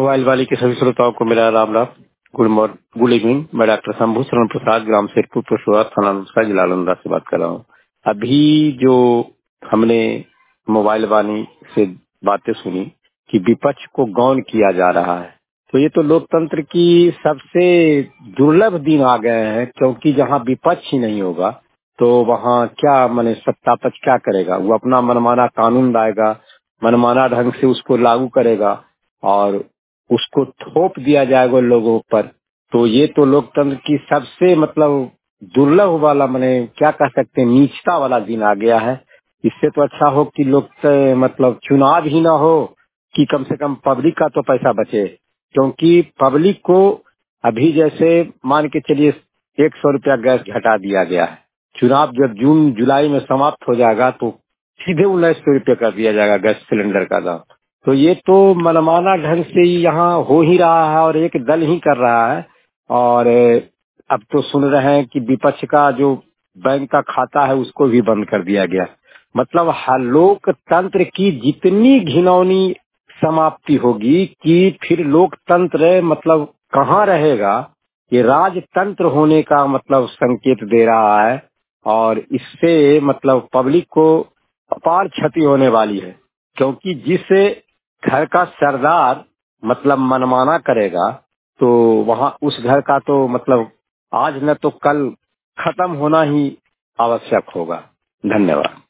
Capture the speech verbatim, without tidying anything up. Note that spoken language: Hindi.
मोबाइल वाली के सभी श्रोताओं को मेरा राम राम। Good morning, good evening. मैं डॉक्टर शंभू शरण प्रसाद, ग्राम शेरपुर परसुआ, थाना नुस्खा, जिला नालंदा से बात कर रहा हूँ। अभी जो हमने मोबाइल वाली से बातें सुनी कि विपक्ष को गौन किया जा रहा है, तो ये तो लोकतंत्र की सबसे दुर्लभ दिन आ गए हैं, क्योंकि जहाँ विपक्ष ही नहीं होगा तो वहाँ क्या माने सत्ता पक्ष क्या करेगा? वो अपना मनमाना कानून लाएगा, मनमाना ढंग से उसको लागू करेगा और उसको थोप दिया जाएगा लोगों पर। तो ये तो लोकतंत्र की सबसे मतलब दुर्लभ वाला, माने क्या कह सकते हैं, नीचता वाला दिन आ गया है। इससे तो अच्छा हो कि लोग मतलब चुनाव ही ना हो, कि कम से कम पब्लिक का तो पैसा बचे। क्योंकि पब्लिक को अभी जैसे मान के चलिए एक सौ रुपया गैस घटा दिया गया है, चुनाव जब जून जुलाई में समाप्त हो जाएगा तो सीधे उन्नीस सौ रुपये कर दिया जाएगा गैस सिलेंडर का दाम। तो ये तो मनमाना ढंग से ही यहाँ हो ही रहा है और एक दल ही कर रहा है। और अब तो सुन रहे हैं कि विपक्ष का जो बैंक का खाता है उसको भी बंद कर दिया गया। मतलब हर लोकतंत्र की जितनी घिनौनी समाप्ति होगी कि फिर लोकतंत्र मतलब कहाँ रहेगा, ये राजतंत्र होने का मतलब संकेत दे रहा है। और इससे मतलब पब्लिक को अपार क्षति होने वाली है, क्योंकि जिस घर का सरदार मतलब मनमाना करेगा तो वहाँ उस घर का तो मतलब आज न तो कल खत्म होना ही आवश्यक होगा। धन्यवाद।